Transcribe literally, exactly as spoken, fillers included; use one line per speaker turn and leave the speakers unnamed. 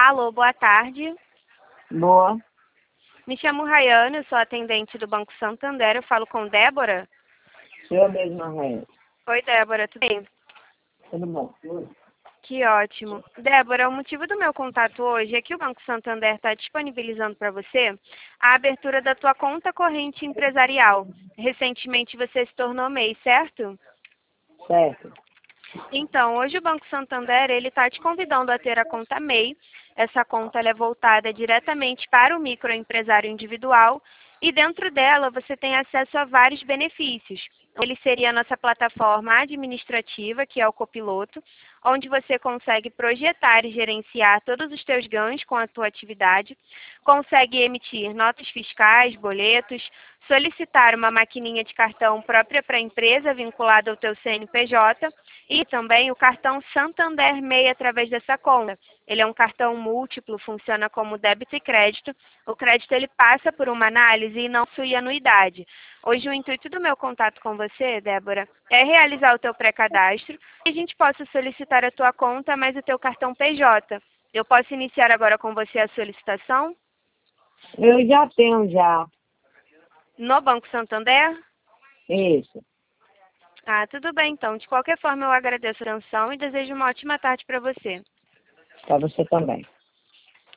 Alô, boa tarde.
Boa.
Me chamo Rayane, eu sou atendente do Banco Santander. Eu falo com Débora?
Sou eu mesma, Rayane.
Oi, Débora, tudo bem?
Tudo bom?
Que ótimo. Débora, o motivo do meu contato hoje é que o Banco Santander está disponibilizando para você a abertura da tua conta corrente empresarial. Recentemente você se tornou M E I, certo?
Certo.
Então, hoje o Banco Santander ele está te convidando a ter a conta M E I. Essa conta ela é voltada diretamente para o microempresário individual e dentro dela você tem acesso a vários benefícios. Ele seria a nossa plataforma administrativa, que é o Copiloto, onde você consegue projetar e gerenciar todos os teus ganhos com a tua atividade, consegue emitir notas fiscais, boletos, solicitar uma maquininha de cartão própria para a empresa vinculada ao teu C N P J e também o cartão Santander M E I através dessa conta. Ele é um cartão múltiplo, funciona como débito e crédito. O crédito ele passa por uma análise e não possui anuidade. Hoje o intuito do meu contato com você, Débora, é realizar o teu pré-cadastro e a gente possa solicitar a tua conta mais o teu cartão P J. Eu posso iniciar agora com você a solicitação?
Eu já tenho já.
No Banco Santander?
Isso.
Ah, tudo bem então. De qualquer forma, eu agradeço a atenção e desejo uma ótima tarde para você.
Para você também.